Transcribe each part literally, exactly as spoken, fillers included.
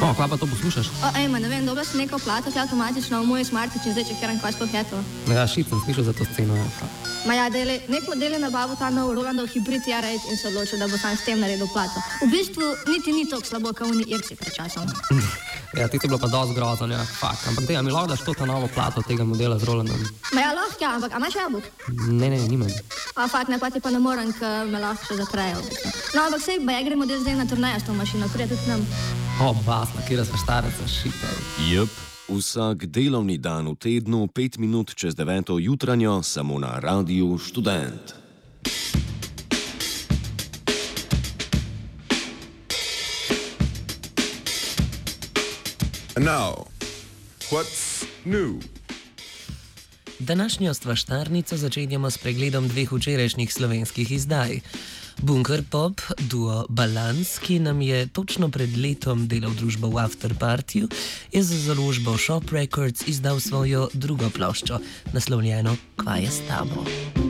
O, kva pa to poslušaš? O, ejma, ne vem, dobil sem neko plato, ki je avtomatično v moj smartič in zdaj čekiram, kaj sploh je to. Ja, šit sem slišal za to sceno. Ja. Ma ja, dele, nek model je nabavil ta nov Rolandov hibrid R osem in se odločil, da bo sam s tem naredil plato. V bistvu niti ni toliko slabo, kot oni Irci pred časom. Ja, ti je bilo pa dosti grozno, ja, fakt. Ampak dej, a mi lahko daš to ta novo plato tega modela z Rolandom? Ma ja, lahko, ja, ampak a imaš jabolk? Ne, ne, nimam. A fakt, ne, pa ti pa ne morem, ker me lahko še zatrejo. No, ampak sej, ba ja gremo zdaj na turnejo s to mašino, prije tudi nam. O, basla, kjera sva štareca, šita. Jep, vsak delovni dan v tednu, pet minut čez deveto jutranjo, samo na Radiu Študent. And now, what's new? Današnjo Stvaštarnico začenjamo s pregledom dveh včerajšnjih slovenskih izdaj. Bunker Pop, duo Balans, ki nam je točno pred letom delal družbo v Afterpartyju, je za založbo Shop Records izdal svojo drugo ploščo, naslovljeno Kva je s tabo.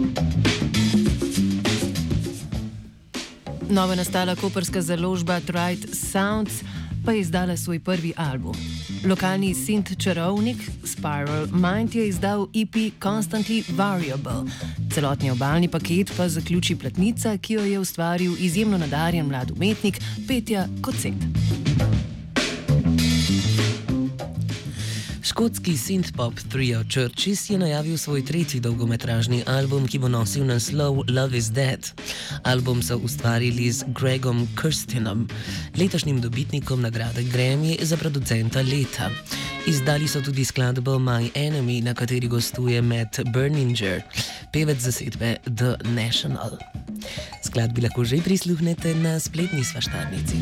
Novo nastala koprska založba Tried Sounds pa je izdala svoj prvi album. Lokalni synth čarovnik Spiral Mind je izdal E P Constantly Variable. Celotni obalni paket pa zaključi platnica, ki jo je ustvaril izjemno nadarjen mlad umetnik Petja Kocet. Škotski synthpop trio Churches je najavil svoj tretji dolgometražni album, ki bo nosil naslov Love is Dead. Album so ustvarili z Gregom Kirstinom, letošnjim dobitnikom nagrade Grammy za producenta leta. Izdali so tudi skladbo My Enemy, na kateri gostuje Matt Berninger, pevec zasedbe The National. Skladbi lahko že prisluhnete na spletni Svaštarnici.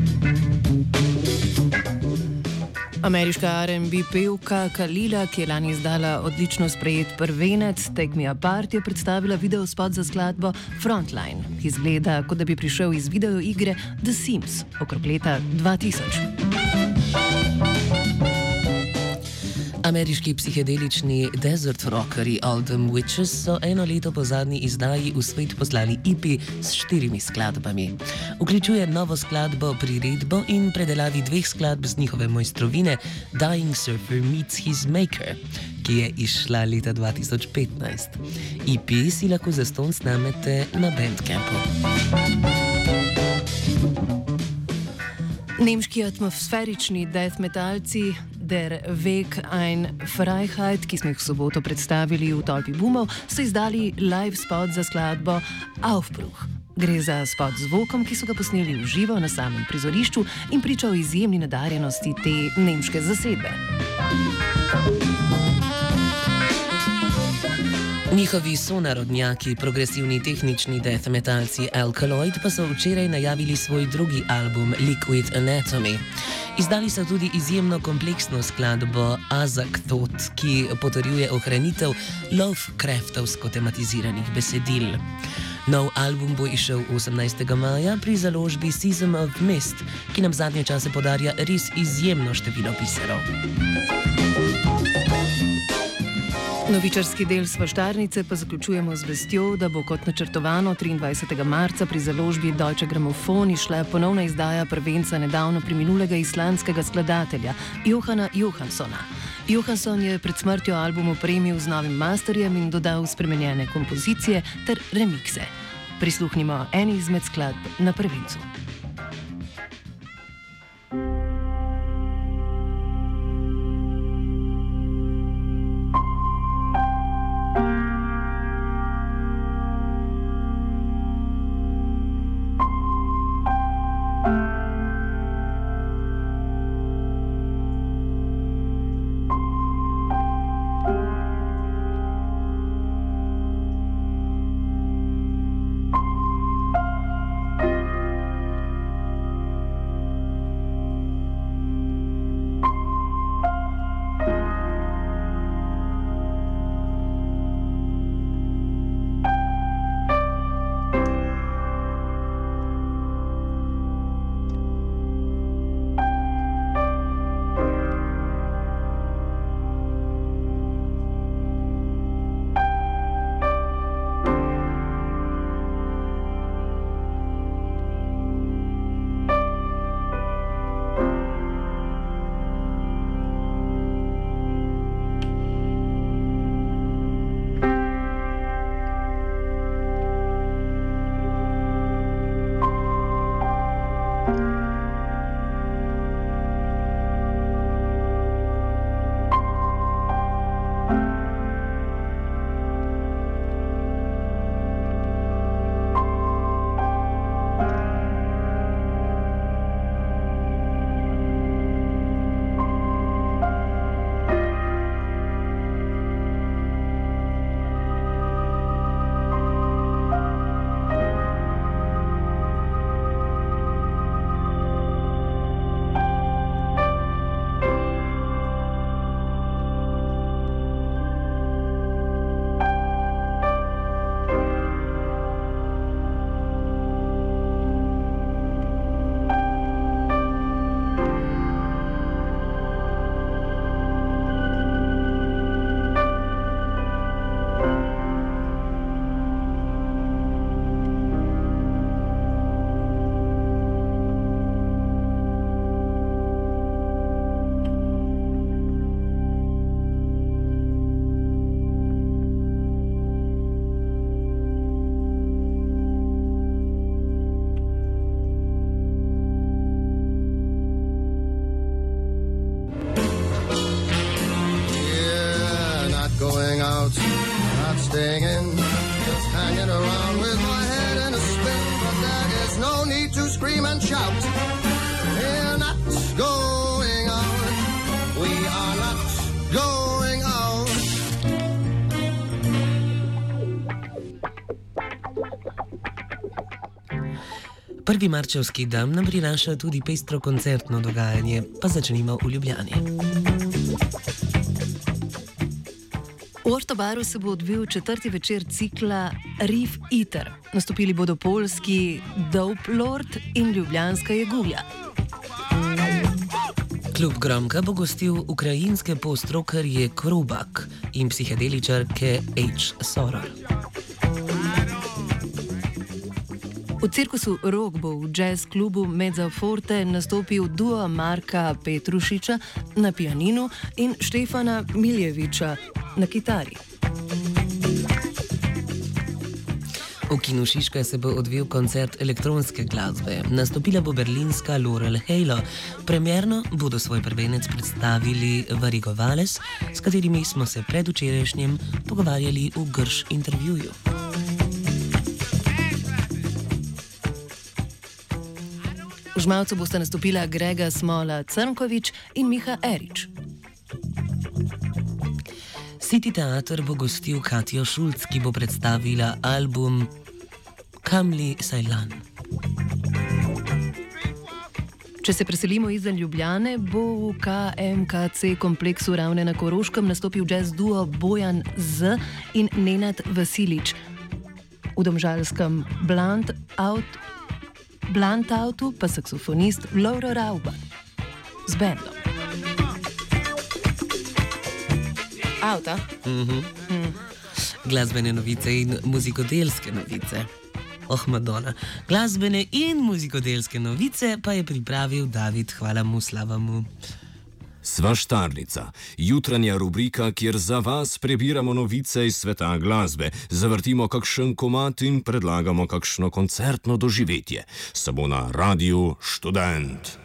Ameriška R and B pevka Kalila, ki je lani izdala odlično sprejet prvenec Take Me Apart, je predstavila videospot za skladbo Frontline, ki izgleda, kot da bi prišel iz videoigre The Sims okrog leta dva tisoč. Ameriški psihedelični desert rockeri Oldham Witches so eno leto po zadnji izdaji v svet poslali E P s štirimi skladbami. Vključuje novo skladbo Priredbo in predelavi dveh skladb z njihove mojstrovine Dying Surfer Meets His Maker, ki je izšla leta dva tisoč petnajst. E P si lahko zastonj snamete na Bandcampu. Nemški atmosferični death metalci Der Weg ein Freiheit, ki smo jih v soboto predstavili v Tolpi Bumov, so izdali live spot za skladbo Aufbruch. Gre za spot z zvokom, ki so ga posneli v živo na samem prizorišču in priča o izjemni nadarjenosti te nemške zasedbe. Njihovi sonarodnjaki, progresivni tehnični death metalci Alkaloid, pa so včeraj najavili svoj drugi album Liquid Anatomy. Izdali so tudi izjemno kompleksno skladbo Azakthot, ki potrjuje ohranitev Lovecraftovsko tematiziranih besedil. Nov album bo izšel osemnajstega maja pri založbi Season of Mist, ki nam zadnje čase podarja res izjemno število biserov. Novičarski del Svaštarnice pa zaključujemo z vestjo, da bo kot načrtovano triindvajsetega marca pri založbi Deutsche Grammophon išla ponovna izdaja prvenca nedavno preminulega islandskega skladatelja Johana Johanssona. Johansson je pred smrtjo album opremil z novim masterjem in dodal spremenjene kompozicije ter remikse. Prisluhnimo eni izmed skladb na prvencu. out, not staying in, just hanging around with my head in a spin. But there is no need to scream and shout. We're not going out. We are not going out. Prvi marčevski dan nam prinaša tudi pestro koncertno dogajanje, pa začnimo v Ljubljani. V Ortobaru se bo odvil četrti večer cikla Reef Eater. Nastopili bodo poljski Dope Lord in ljubljanska Jegulja. Klub Gromka bo gostil ukrajinske postrokarje Krubak in psihedeličarke H. Soror. V cirkusu Rock bo v jazz klubu Mezzaforte nastopil duo Marka Petrušiča na pianinu in Štefana Miljeviča na kitari. V kinu Šiška se bo odvil koncert elektronske glasbe. Nastopila bo berlinska Laurel Halo. Premierno bodo svoj prvenec predstavili Varigo Vales, s katerimi smo se predvčerajšnjem pogovarjali v Grš intervjuju. V Žmavcu bosta nastopila Grega Smola Crnkovič in Miha Erič. City Teater bo gostil Katjo Šulc, ki bo predstavila album Kamli Sajlan. Če se preselimo izven Ljubljane, bo v K M K C kompleksu Ravne na Koroškem nastopil jazz duo Bojan Z in Nenad Vasilič. V domžalskem Blunt Out Blunt Outu pa saksofonist Lovro Rauba z bendom. Avta? Mhm. Mm. Glasbene novice in muzikodelske novice. Oh, Madonna. Glasbene in muzikodelske novice pa je pripravil David, hvala mu, slava mu. Sva štarnica, jutranja rubrika, kjer za vas prebiramo novice iz sveta glasbe, zavrtimo kakšen komad in predlagamo kakšno koncertno doživetje. Samo na Radiu Študent.